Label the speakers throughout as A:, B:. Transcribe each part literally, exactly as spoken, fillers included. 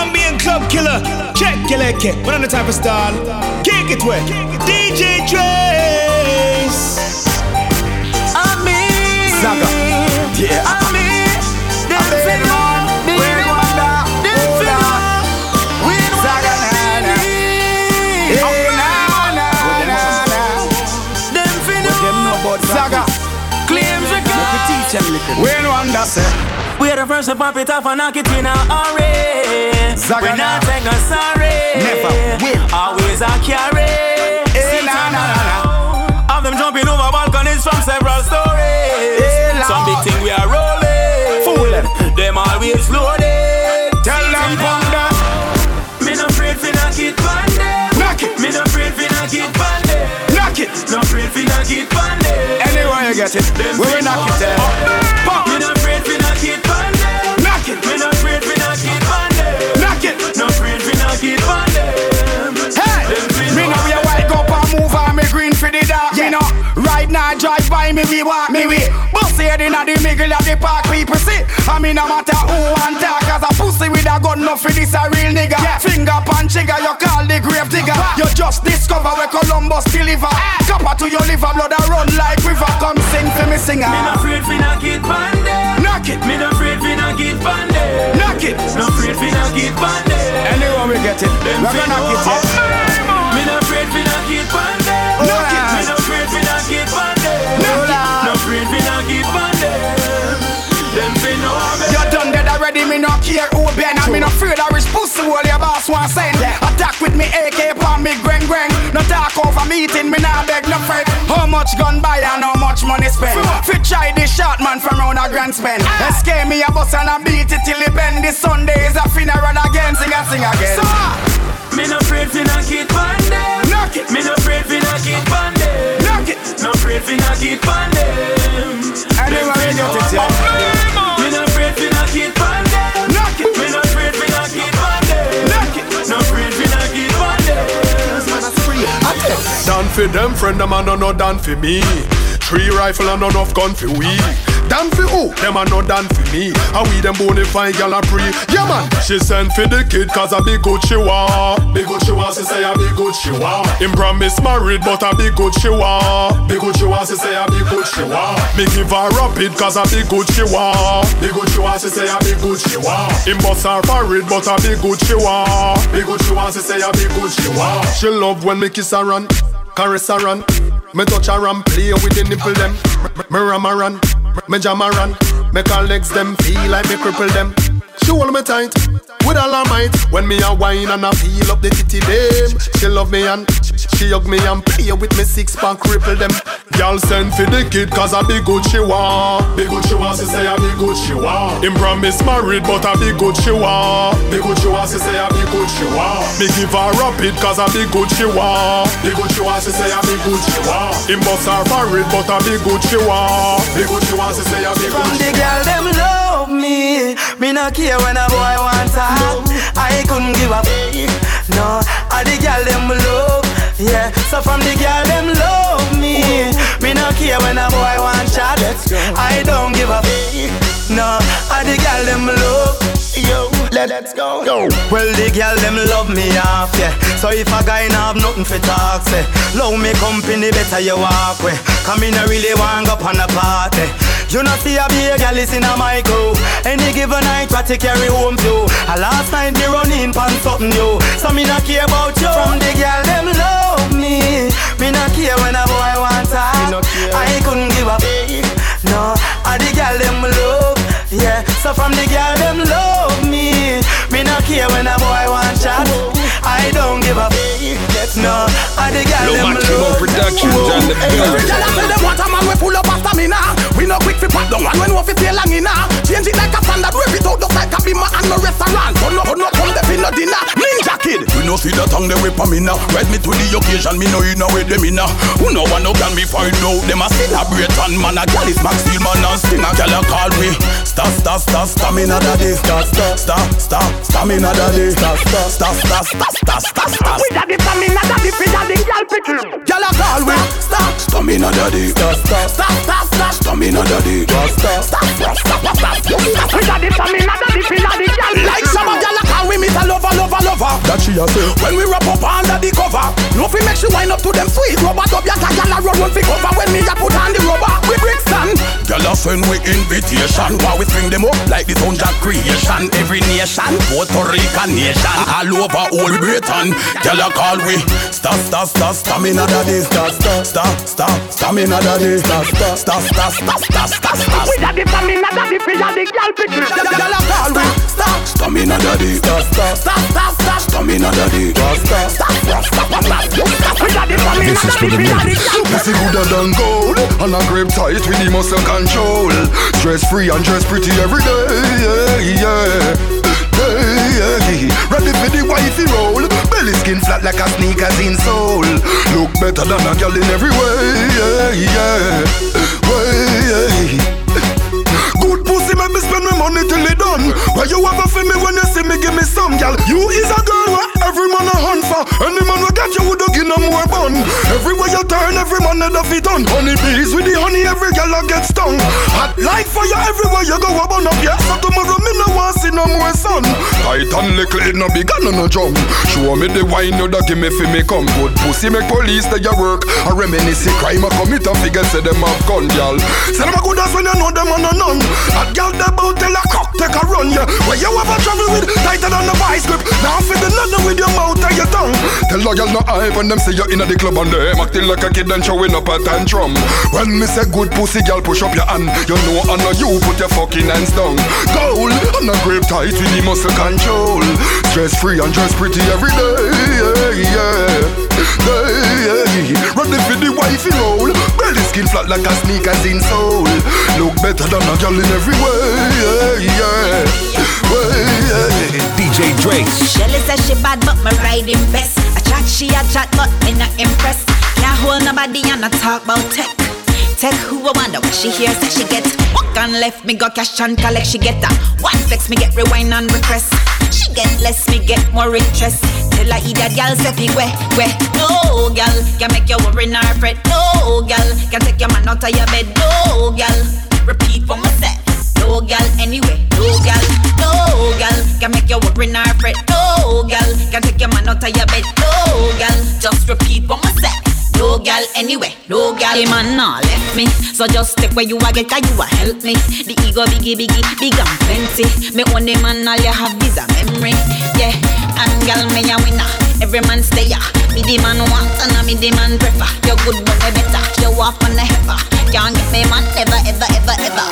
A: Ambient club killer. Check killer kick. One on the type of style. Kick it wet. D J Trace.
B: I'm me.
A: Zaga. Yeah.
B: I'm me.
A: I'm better man. We're one down. Hold on. Zaga na na. Hey na na na na.
B: Them finna.
A: Zaga.
B: Claims we got.
A: We're one down.
B: We're the first to pop it off and knock it in a hurry.
A: Zaga
B: We're
A: na.
B: not take no sorry.
A: Never will.
B: Always a carry.
A: Hey na na na.
B: Of them jumping over balconies from several stories.
A: Hey,
B: some big thing we are rolling.
A: Fool them.
B: Them always loaded.
A: Tell them ponder.
B: Me no afraid fi knock it pan them.
A: Knock it.
B: Me no afraid fi knock it pan them.
A: Knock it.
B: No afraid fi knock it pan them.
A: Anywhere you get it, we will knock it there. Pop.
B: Me no afraid fi knock it pan them.
A: Knock it.
B: Me no afraid fi knock it pan them.
A: Knock it.
B: No afraid fi knock it pan them.
A: Hey, me know you wake up and move on me green for the dark. Me know right now drive by me we walk me way. Bust head inna the middle of the park people see. I mean no matter who and talk as a pussy with a gun no for this a real nigga. Yeah. Finger punch trigger you call the grave digger. You just discover where Columbus deliver. Copper to your liver blood a run like river. Come sing for me singer.
B: Me no afraid fi knock it pan them.
A: Knock it.
B: Me no afraid fi knock it pan them.
A: Knock it.
B: No afraid fi knock it pan them.
A: Anywhere we get it, we're gonna knock it here.
B: Me no afraid fi knock it pan them.
A: Knock it.
B: Me no afraid fi knock it pan them. No afraid fi knock it pan them. Them fi know me.
A: You done dead already, me no care who Ben. And me no afraid of rich pussy all your boss want send. Attack with me A K palm me greng greng. No talk over meeting, me nah beg no friend. How much gun buy and how much money spend? Fi try this shot man from round a grand spend. Escape me a bus and I beat it till it bend. This Sunday is a funeral again, sing and sing again. So,
B: me no afraid fi knock it pan them.
A: knock it,
B: Me no afraid fi knock it pan them.
A: knock it.
B: No afraid fi knock it pan them.
A: Anywhere we get it, yeah.
B: Me no afraid fi knock it pan them.
A: Knock it,
B: Me no afraid fi knock it pan them.
A: knock it.
B: No afraid fi knock it pan them.
C: Done for them, friend, them and no done for me. Three rifle and enough gun for we. Done for who? Them are not done for me. And we them bonafide gal a pre. Yeah man, she sent for the kid cause a big good she want. Big good she want, she say a big good she want. Him promise married but a big good she want. Big good she want, she say a big good she want. Me give her rapid cause a big good she want. Big good she want, she say a big good she want. Him bust her married but a big good she want. Big good she want, she say a big good she want. She love when me kiss her and caress her and me touch her and play with the nipple them. Me ram her and me jam her and make her legs them feel like me cripple them. She hold me tight with all her might. When me a whine and I feel up the titty them. She love me and she hug me and play with me six pack cripple them. Girl send for the kid cause a big good she want. Big good she want, she say a big good she want. Him promise married but a big good she want. Big good she want, she say a big good she want. Me give her rapid cause a big good she want. Big good she want, she say a big good she want. Him bust her married but a big good she want. Big good she want, she say a big good
B: From
C: she
B: the
C: want.
B: girl them love me. Me no care when a boy want talk. I couldn't give a f**k. No, I the girl them love. Yeah, so from the girl them love me. Me no care when a boy want chat. I don't give a f**k. No, I the girl them love. Yo, let's go. Go. Well, the girl them love me off, yeah. So if a guy not have nothing for talk, say, love me company, better you walk way. Come in, I really want go on a party. You not see a big girl is in a micro. Any given night, what to carry home to. A last night me running pan something new. So me not care about you. From the girl them love me. Me not care when a boy want talk. I couldn't give a f**k. No, I the girl them love. Yeah, so from the girl them love me. Me not care when a boy want chat. I don't give a f**k. No, I the girl them love.
D: Productions on the building.
E: Girl, I say them want a man we pull up after me now. We no quick fi pop down one when we fi stay long enough. Change it like a standard, rip it out just like a bimmer and no restaurant. Turn up, turn up, come there fi no dinner. Ninja kid, we no see the tongue they whip on me now. Ride me to the occasion, me know you know where them in now. Who no one no can me find out. Them a celebrate and man a gal is Max Stillman and Sting. A gal a call me Star, star, star, stamina daddy. Star, star, star, star, stamina daddy. Star, star, star, star, star, star, star, star. We daddy stamina daddy, fi daddy gal picky. Gal a call me Star, stamina daddy. Star, star, star, star, star, stamina daddy. Star, star, star, star, star, star, star. We daddy stamina daddy, fi daddy gal. Like some gal a call we me to love lover. That she a say. When we wrap up under the cover, no fi make she wind up to them sweet rubber. Dub ya tag gyal a run run fi cover when me a put on the rubber. We break stand. Gyal a send we invitation. While we string them up like the sound of creation. Every nation, Puerto Rican nation, all over all Britain. Gyal a call we star star star stamina daddy. Star star star star stamina daddy. Star star star star star star star star. We daddy stamina daddy fi ya the gyal picture. Gyal a call we star stamina daddy. Star star star star star stamina daddy. Star star star star star star. We daddy stamina daddy fi ya the gyal.
C: Pussy gooder than gold, and a grip tight with the muscle control. Dress free and dress pretty every day, yeah, yeah, yeah, yeah. Ready for the wifey roll. Belly skin flat like a sneakers in soul. Look better than a girl in every way, yeah, yeah, way, yeah. Good pussy make me spend my money till it done. Why you ever feel me when you see me give me some, girl? You is a girl where every man a hunt for. Any man will get you would give no more bun. Everywhere you turn, every man head of it on. Honey bees with the honey, every girl a get stung. Hot like fire everywhere you go, a burn up, yeah. So tomorrow me no want see no more sun. Tight and little, it no big and no jump. Show me the wine you da give me fi me come. Good pussy make police that you work. A reminisce crime a commit and figure say them have gun, girl. Say them a good as when you know them and a none. A girl they bout tell a cock take a run, yeah. Where you ever travel with tighter than a vice grip. Now fit the nothing with your mouth and your tongue. Tell a girl no hype and them say you inna the club and them acting like a kid and showing up a tantrum. When me say good pussy girl push up your hand, you know I know you put your fucking hands down. Gold and a grip tight with the muscle control. Stress free and dress pretty every day, yeah, yeah, yeah, yeah. Ready for the wifey roll. Belly skin flat like a sneakers in soul. Look better than a girl in every way, yeah, yeah, way, yeah.
F: D J Drake.
G: Shelly says she bad but me riding best. I chat she a chat but me not impressed. Can't hold nobody and I talk about tech. Tech who I wonder what she hears that she get. Walk on left me go cash and collect. She get that one flex me get rewind and request. She get less me get more interest. Tell her either gal say fi we we. No gal can make you worry nor fret. No gal can take your man out of your bed. No gal repeat for myself. No gal anyway. No gal. No gal can make you worry nor fret. No gal can take your man out of your bed. No gal just repeat for myself. No gal anyway, no gal. Hey man nah left me, so just take where you a get, cause you a help me. The ego biggie biggie, big and plenty. Me own the man, all you have is a memory. Yeah, and gal me a winner. Every man stay ya. Me the man want and me the man prefer. You good but me better. You off on the heifer. Can't get me man ever ever ever ever.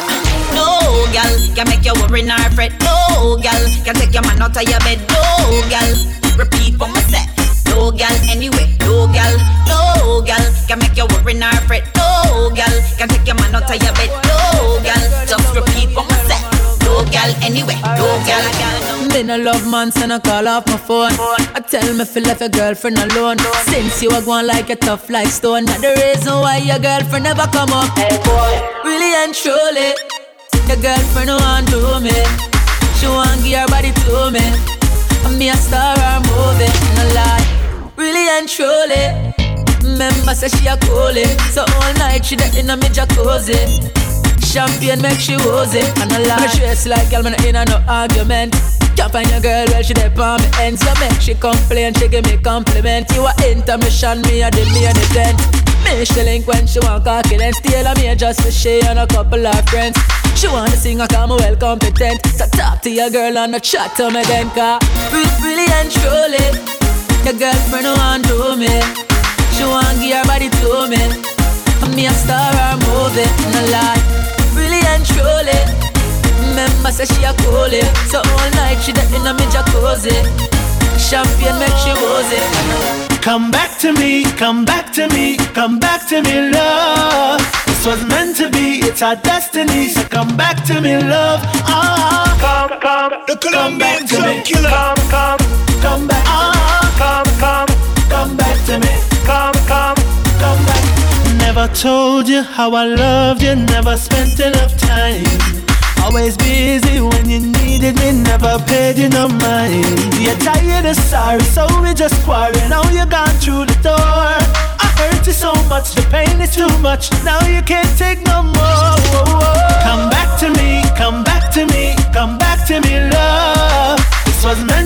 G: No gal can make you worry nor fret. No gal can take your man out of your bed. No gal repeat for myself. No gal anyway, no gal, no gal can make you worry nor fret. No gal can take your man out of your bed. No gal, just repeat for myself. No gal anyway, no gal.
H: Me no love man, so I call off my phone. I tell me feel left your girlfriend alone. Since you are going like a tough like stone, not the reason why your girlfriend never come up. Hey boy, really and truly, your girlfriend no want to me. She want give her body to me. I'm me a star or movie, no lie. Really and truly, remember say she a coolie. So all night she there in a me jacuzzi. Champagne make she woozy. And a lie, she dress like girl, me no in a no argument. Can't find your girl, well she there on me ends. So make she complain, she give me compliment. You a intermission, me a the me a the tent. Me she link when she want cocky and steal a me just for she and a couple of friends. She wanna sing, I call me well competent. So talk to your girl and a chat to me then. Cause really and truly, your girlfriend no want to me. She want give her body to me. I'm me a star or movie, no lie. Really and truly, remember say she a coolie. So all night she there in a me jacuzzi. Champagne make she woozy.
I: Come back to me, come back to me, come back to me, love. This was meant to be, it's our destiny. So come back to me, love. Ah, come, come, the Colombian come back to me. Come, come, come back. Ah, come, come, come back to me. Come, come, come back. Never told you how I loved you, never spent enough time. Always busy when you needed me, never paid you no mind. You're tired of sorry, so we just quarrel. Now you're gone through the door. I hurt you so much, the pain is too much. Now you can't take no more. Come back to me, come back to me, come back to me, love. This was meant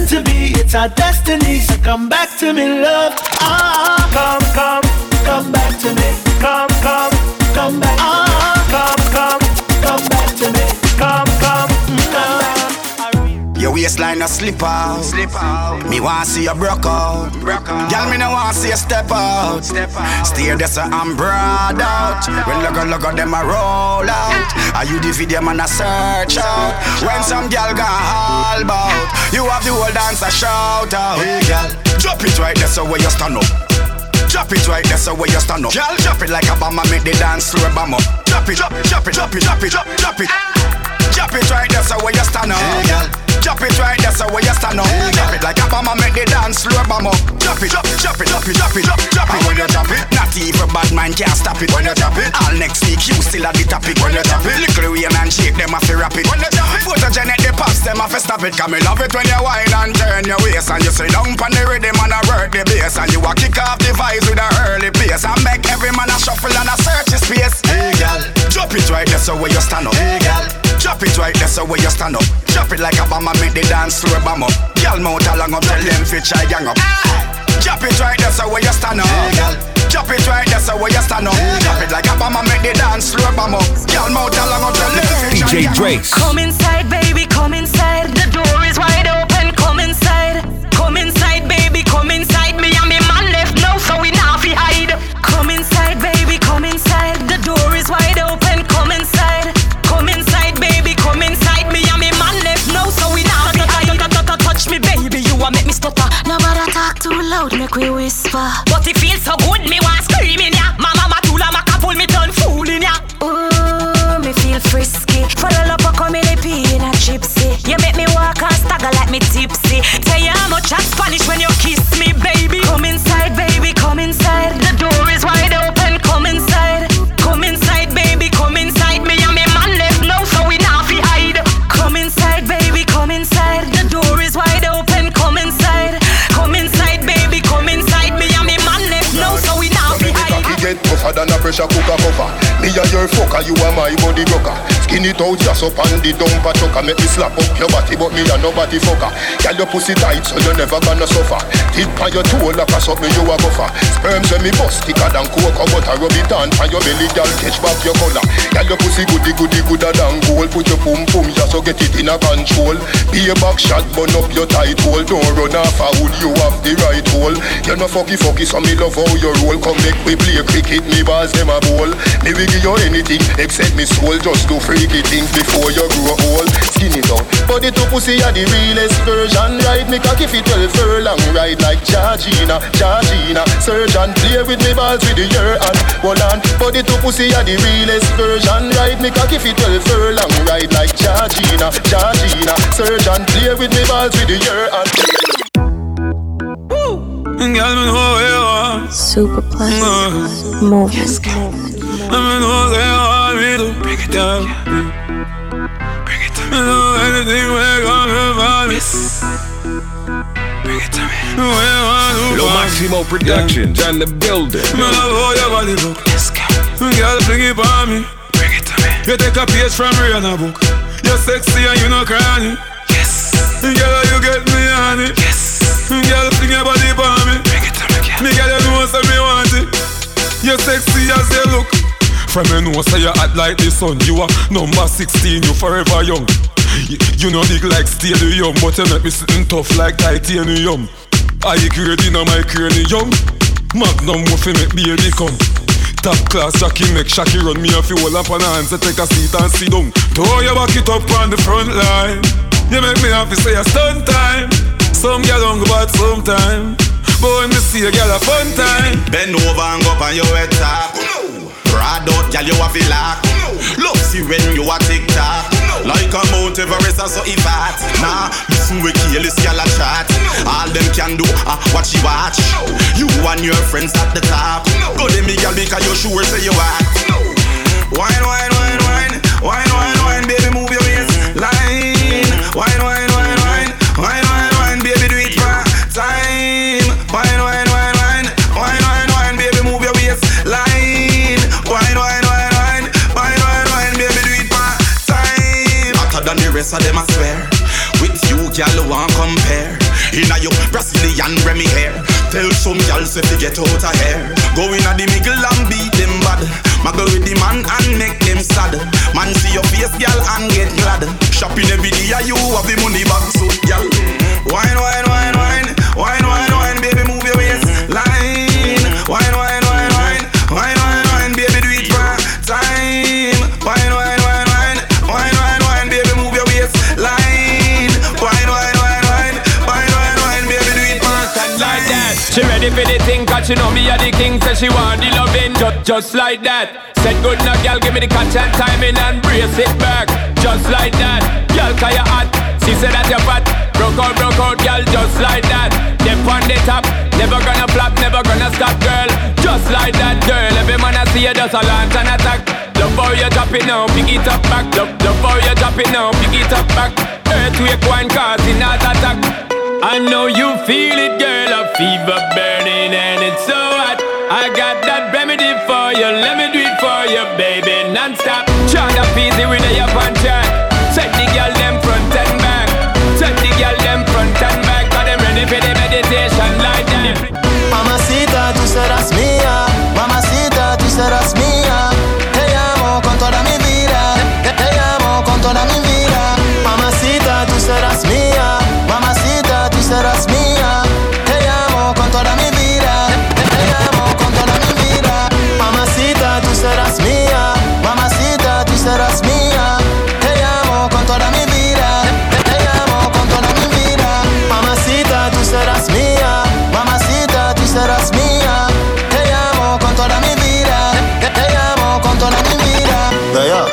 I: meant to be, it's our destiny. So come back to me, love. Ah, come, come, come back to me. Come, come, come back. Ah, come, come, come back to me. Come, come, come back.
A: Your waistline a slip out. Slip out. Me want see you broke out. Broke out. Girl, me no want see you step out. Step out. Stay there so I'm broad out. When look at look at them a roll out. Are you the video man a search out? When some girl got all bout, you have the whole dance a shout out. Hey girl, drop it right there so where you stand up. Drop it right there so where you stand up. Girl, drop it like a bomb and make the dance slow bam up. Drop it, drop it, drop it, drop it, drop it, drop it, drop it. Drop it right there so where you stand up. Hey girl. Drop it right there so where you stand up. Drop it like a bomb and make the dance slow bam up. Drop it, drop it, drop it, drop it, drop it, drop it, drop it. When you drop it, not even bad man can't stop it. When you drop it, all next week you still at the topic. When you drop it, little rain and shake them off the rapid. When you drop it, photogenic the pops them off stop it. Cause me love it when you whine and turn your waist and you sit down pon the rhythm and a work the bass and you a kick off the vibes with a early pace and make every man a shuffle and a search his space. Hey girl, drop it right there so where you stand up. Hey girl, drop it right there so where you stand up. Drop it like a bomb and make the dance slow bam up. Girl mouth along up, tell them fi try gang up. Drop it right there so where you stand up. Hey girl, drop it right there so where you stand up. Drop it like a bomb and make the dance slow bam up. Girl mouth along up, tell them fi try gang up. D J Drace.
F: Come inside, baby, come inside. The door is wide open. Come inside, come inside, baby, come inside. Me and me man left now, so we now fi hide. Come inside, baby, come inside. The door is wide open. Come inside, come inside, baby, come inside. Me and me man left now, so we now fi hide. Touch me, baby, you a make me stutter. Nobody talk too loud, make we whisper. But it feels so good, me want scream in ya. Mama matula maka pull me turn fool in ya. Ooh, me feel frisky. Follow up a come in a pee in a gypsy. You make me walk and stagger like me tipsy. Tell you how much I Spanish when you kiss me, baby. Come inside, baby, come inside. The door is wide open, come inside. Come inside, baby, come inside. Me and me man left now, so we now fi hide. Come inside, baby, come inside. The door is wide open, come inside. Come inside, baby, come inside. Me and me man left now, so we now fi hide.
C: Get tougher than a pressure cooker cover. Me and your fucker, you are my body broker. Skin it out just up on the dumper chucker. Make me slap up your body, but me a nobody fucker. Girl, your pussy tight, so you never gonna suffer. Tip on your toe like a something you a buffer. Sperms when me bust thicker than cocoa butter. Rub it on for your belly, girl, catch back your collar. Girl, your pussy goody goody gooder than gold. Put your pum pum just so get it in a control. Be a back shot, burn up your tight hole. Don't run off a wood, you have the right hole. You no fucky fucky, so me love how you roll. Come make we play cricket, me balls them a bowl. Me will give you anything except me soul. Just do freaky things before you grow old. Skinny down, body to pussy are the realest version. Ride me cocky fit twelve furlong. Ride like Georgina, Georgina. Surgeon play with me balls with the year and hold on. Body to pussy are the realest version. Ride me cocky fit twelve furlong. Ride like Georgina, Georgina. Surgeon play with me balls with the year and.
J: Girl, me know where you are.
K: Super plus uh, movement. Yes,
J: I me know where you are. Me to bring it down. Bring it to me. Me know anything where you gonna me. Bring it to me.
D: Lo Maximo Productions on the building.
J: Me love how your body look. Yes, girl, bring it on me. Bring it to me. You take a page from Rihanna book. You're sexy and you no cranny. Yes. Girl, you get me on it. Yes. Girl, fling your body for me. Bring it to me, girl. Me girl, you know so me want it. You're sexy as you look. From you know so you hot like the sun. You are number sixteen, you forever young. You, you know big like stadium, but you make me sitting tough like titanium. I grade in my cranium. Magnum muffin make baby come. Top class Jackie make Shaki run me a few hold up on her hands to take a seat and sit down. Throw your back it up on the front line. You make me happy say a stunt time. Some girl don't go bad sometime, but when me see a girl a fun time.
L: Bend over and go up on your head top. Ride out, girl, you a feel like. Love see when you a tick-tock. Like a Mount Everest or so if hot. Nah, listen we kill this girl a chat. All them can do, ah, watch you watch. You and your friends at the top. Go them me girl because you sure say you hot. Wine, wine, wine, wine. Wine, wine, wine, baby move your waistline. Wine, wine, wine, wine. Wine, wine, wine, baby do it for time. Wine, wine, wine, wine. Wine, wine, wine, baby move your waistline. Wine, wine, wine, wine. Wine, wine, wine, baby do it for time. Hotter than the rest of them I swear. With you, girl, won't compare. Inna your Brazilian Remy hair. Tell some y'all say to get out of here. Go inna the middle and beat them bad. Muggle with the man and make them sad. Man see your face, girl, and get glad. Shopping every day, you have the money back, so girl. Wine, wine, wine, wine, wine, wine, wine, baby, move your waistline. Wine, wine, wine, wine, wine, wine, wine, baby, do it for time. Wine, wine, wine, wine, wine, wine, wine, baby, move your waistline. Wine, wine, wine, wine, wine, wine, wine, baby, do it for time.
M: Like that. She ready for the thing, cause she know me a the king. Says she want the loving, just, just like that. Said good now, girl, give me the catch and timing and brace it back. Just like that. Girl, cause you hot. She said that you're fat. Broke out, broke out, girl, just like that. Dip on the top, never gonna flop, never gonna stop, girl. Just like that, girl. Every man I see you just a launch and attack. Love how you drop it now, pick it up back. Love, love how you drop it now, pick it up back. Earthquake one causing heart attack. I know you feel it, girl, a fever burning and it's so hot. I got that remedy for you, let me do it for you, baby, non-stop. Trying to easy with the up and chat. Set the girl them front and back. Set the girl them front and back. Got them ready for the meditation like that.
B: Mamacita, tú serás mía. Mamacita, tú serás mía. Te amo con toda mi vida. Te, te amo con toda mi vida. Mamacita, tú serás mía. Mamacita, tú serás mía. Te amo con toda mi vida. Te, te amo con toda mi vida. Mamacita, tú serás mía. Mamacita, tú serás mía. Te amo con toda mi vida. Te, te amo con toda mi vida. Mamacita, tú serás mía. Mamacita, tú serás mía. Te amo con toda mi vida. Te, te amo con toda mi vida. Yeah, yeah.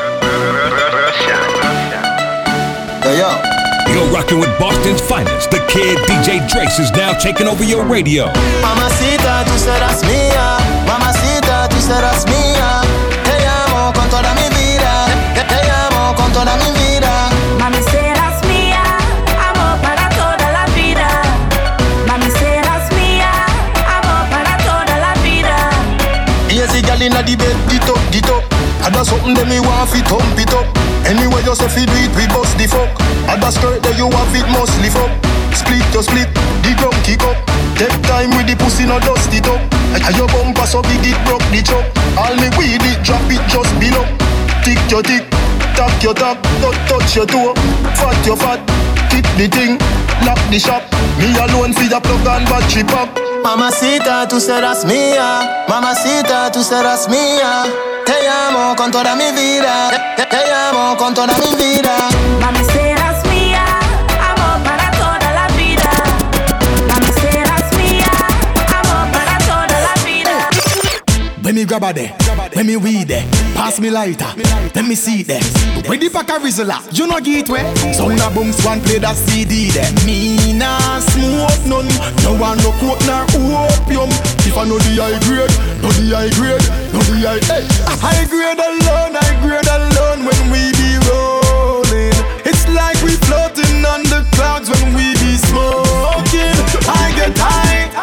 B: Yeah, yeah.
D: You're rocking with Boston's finest. The kid D J Drace is now taking over your radio.
B: Mamacita, tú serás mía. Mamacita, tú serás mía. Te amo con toda mi vida. Te, te amo con toda mi vida.
F: Mami, serás mía. Amor para toda la vida. Mami, serás mía. Amor para toda la vida.
E: Easy girl inna the bed, get up, get up. Ada something that me want fi thump it up. Anyway you say fi do it, we bust the fuck. Ada skirt that you have it must lift up. Split to split, the drum kick up. Take time with the pussy, no dust it up. And your bumper so big it broke the chop. All me weed it, drop it just below. Tick your tick, tap your tap, don't touch your toe. Fat your fat, keep the thing, lock the shop. Me alone fi your plug and battery pop.
B: Mamacita, tú serás mía. Mamacita, tú serás mía. Te amo con toda mi vida. Te, te amo con toda mi vida.
F: Mami, serás mía. Amor para toda la vida. Mami, serás mía. Amor para toda la vida.
E: When me grab a there, when me weed there, pass me lighter, let me see there. When the pack a Rizla, you know get where. Sound a booms one play that C D there. Me nah smoke none, no one no coke nor opium. If I know the high grade, know the high grade, know the high hey. High grade alone, high grade alone when we be rolling. It's like we floating on the clouds when we be smoking. I get high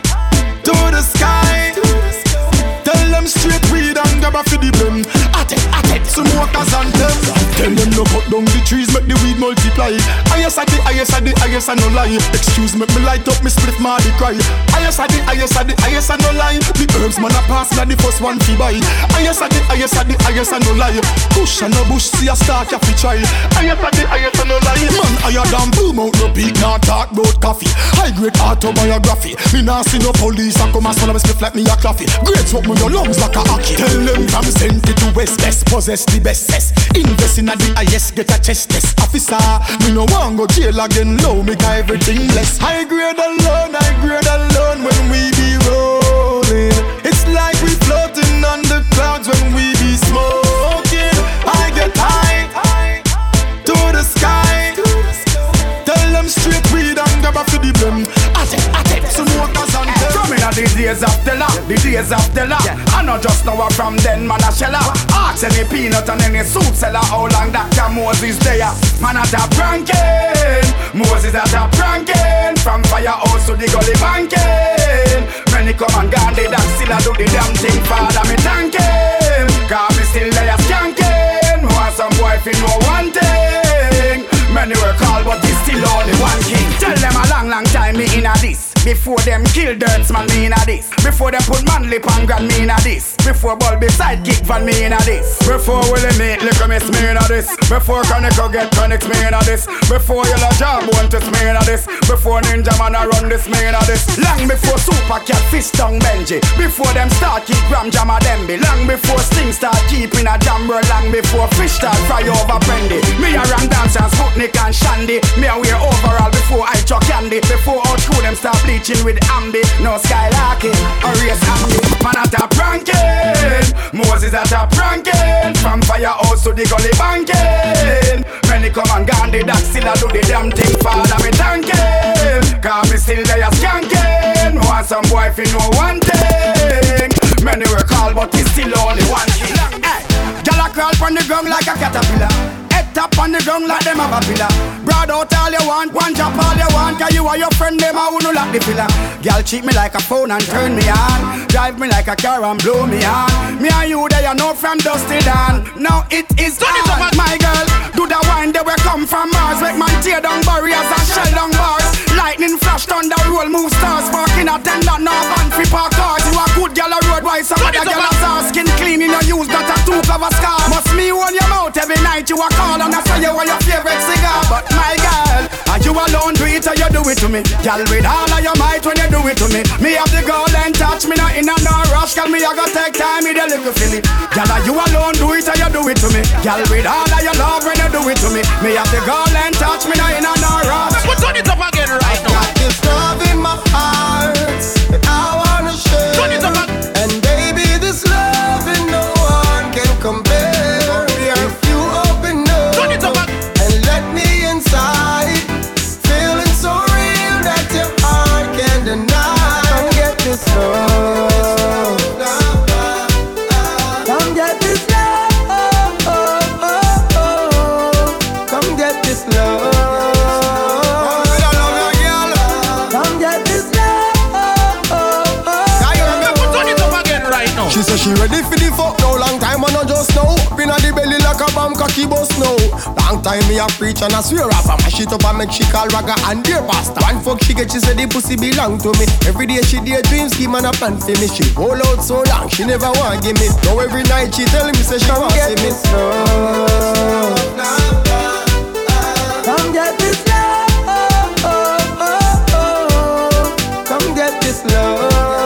E: to the sky. Tell them straight weed and grab a for the blem. At it, at it, smokers and them. Tell them no cut down the trees, make the weed multiply. I yes I the, I yes I the, I yes I no lie. Excuse me, me light up, me split my the cry. I yes I the, I yes I the, I yes I no lie. The herbs man a pass, na the first one fi buy. I yes I the, I yes I the, I yes I no lie. Push and no bush, see a start ya fi try. I yes I the, I yes I no lie. Man, I a damn boom out no big, nah talk about coffee. High grade autobiography. Me nah see no police and come and swallow me split like me a coffee. Great smoke me your lungs like a hockey. Tell them from center to west, best possess the best cess. Invest in a the highest, get a chest test. Officer, me no want go jail again. Low, make everything less. High grade alone, high grade alone when we be rolling. It's like we floating on the clouds when we be smoking. I get high to the sky. Tell them straight weed and grab a for the blem. At it, at it, smokers and them.
A: Coming at the days of the law, the days of the law. I know just now from then man a shella. Ask any peanut and any soup seller how long Doctor Moses there. Man at a pranking, Moses at a pranking. From firehouse to the gully banking. Many come and gone, they that still a do the damn thing. Father me thank him, cause me still there skanking. Want some boy fi know one thing. Many were called but they still only one king. Tell them a long long time Before them kill Dirts, man, me inna this. Before them put man lip on grand, me inna this. Before ball beside kick van, me inna this. Before Willie meet liquor, miss me inna this. Before Chronicle get chronics, me inna this. Before Yellow Job want to me inna this. Before Ninja Man a run this, me inna this. Long before Super Cat fish tongue Benji. Before them start keep Gram Jam a Demby. Long before Sting start keeping a jammer. Long before fish start fry over Brandy. Me a ram dance and Sputnik and Shandy. Me a wear overall before I chuck candy. Before out school them start bleaching with Ambi. No skylarking or race Ambi. Man at a pranking. Moses at a pranking. From firehouse to the gully banking. Many come and gone, the dog still a do the damn thing. Father me thanking. Cause me still there skanking. Want some boy fi know one thing. Many were called but it's still only one thing. Hey, gyal a crawl pon the ground like a caterpillar. Head tap on the ground like them have a pillar. Broad out all you want, one drop all you want. Cause you are your friend, them a who no lock the pillar. Gyal treat me like a phone and turn me on. Drive me like a car and blow me on. Me and you there you know from dusty dawn. Now it is on, my girl. Do the wine they will come from Mars. Make man tear down barriers and shell down bars. Lightning flash, thunder roll, move stars. Parking attendant, no van free park cars. You a good gyal a road, why some other gyal a star. Skin clean in your use, that a two cover scar. Must me on your mouth every night you a call. And I say you want your favorite cigar. But my girl, are you alone do it or you do it to me? Gyal with all of your might when you do it to me. Me have the golden touch, me not in a no rush. Cause me I go take time with a little feeling. Gyal are you alone do it or you do it to me? Gyal with all of your love when you do it to me. Me have the golden touch, me not in a no rush.
N: But turn it up again right now.
O: Got this love in my heart that I wanna share.
N: Turn it up again.
O: And baby this love and no one can compare. If you open up
N: turn it up again.
O: and let me inside, feeling so real that your heart can't deny. Come get this love. Come get this love. Come get this love.
N: She
O: said she ready for the fuck now. Long time I not just know. Up inna the belly like a bomb cocky bust now. Long time me a preach and I swear off. I mash it up and make she call ragga and dear pastor. One fuck she get, she said the pussy belong to me. Every day she daydream scheme and a plan for me. She hold out so long, she never want give me. Now every night she tell me say she want see me. Come get this love. Come get this love.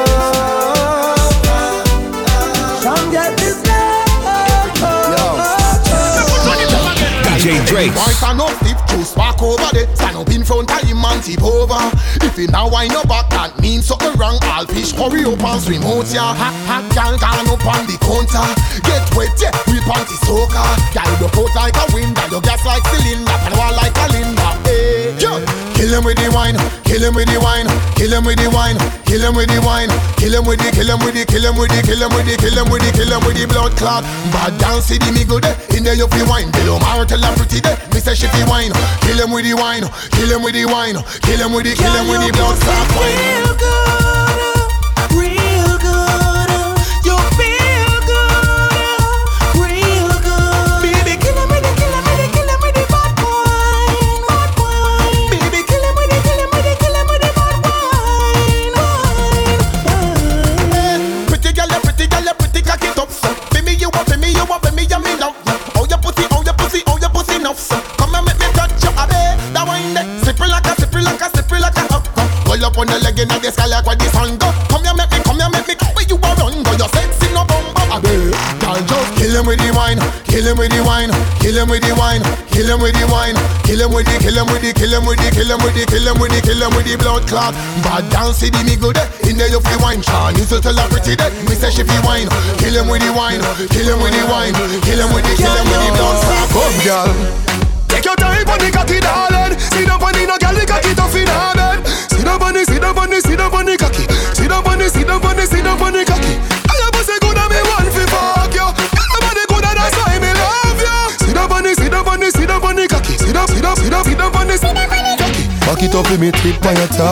D: D J Drake.
E: Boy stand up, stiff juice, walk over there. Stand up in front of him and tip over. If you now wind up back, that means something wrong. All fish hurry up and swim out ya. Hot, hot gal gone up on the counter. Get wet, yeah, real panty soaker. Gal look out like a wind, and your gas like cylinder, and wall like a linda. Hey, yeah. Kill him with the wine, kill him with the wine, kill him with the wine, kill him with the wine, kill him with the, kill him with the, kill him with the, kill him with the, kill him with the, kill him with the blood clot. Bad dance, see the me go there, in there you fi wine. Below my tell her pretty there, me say she fi wine. Kill him with the wine, kill him with the wine, kill him with the, kill him with the blood clot wine.
B: Real good, real good, you feel good, real good. Baby, kill him with the, kill him with the, kill him with the bad wine, bad wine. Baby, kill him with the, kill him with the, kill him with the bad wine, wine, wine.
E: Pretty girl, you pretty girl, you pretty cock it up. For me you want, for me you want, for me you me love. Oh your pussy, oh your pussy, oh your pussy enough. Come and make me touch your abe. That wine there, slippery like a, slippery like a, slippery like a up. Roll up on the leg in the sky like where the sun go. Come here, make me, come here, make me. Where you are run, go your sexy no bumbo abe. Girl just kill him with the wine, kill him with the wine, kill him with the wine, kill him with the wine, kill him with the, kill him with the, kill him with the, kill him with the, kill him with the, kill him with the blood clot. Bad dance, see the me good in there you fi wine. Sean you still tell her pretty dead, me say she fi wine. Kill him with the wine, kill him with the wine, kill him with the, kill him with the blood clot. Come girl, take your time on the cocky darling. Sit down on the no girl, the cocky tough in her bed. Sit down on the, sit down on the, sit down on the cocky. Sit down on the, sit down on the, sit down on the cocky. I have say good and me want fi fuck you. Everybody good and that's why me love you. Sit down on the, sit down on the, sit down on the cocky. Sit down, sit down, sit down, sit down on the, sit down on the cocky. Back it up with me tip on your top.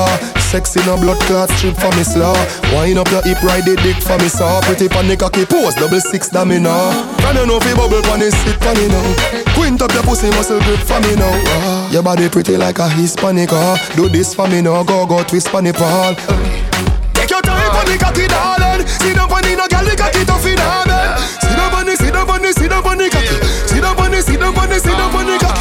O: sexy, no blood clot strip for me slaw. Wind up your hip, ride the dick for me saw. Pretty panic cocky pose, double six da me now. Can you know fi bubble pon it, sit pon it now. Quint up your pussy muscle grip for me now. Ah, your body pretty like a Hispanic. Ah, do this for me now, go go twist pon the pole. Take your time pon the cocky, darling. Sit down pon the no girl, the cocky tough in her man. Sit down pon the, sit down pon the, sit down pon the cocky. Sit down pon the, sit down pon the, sit down pon the cocky.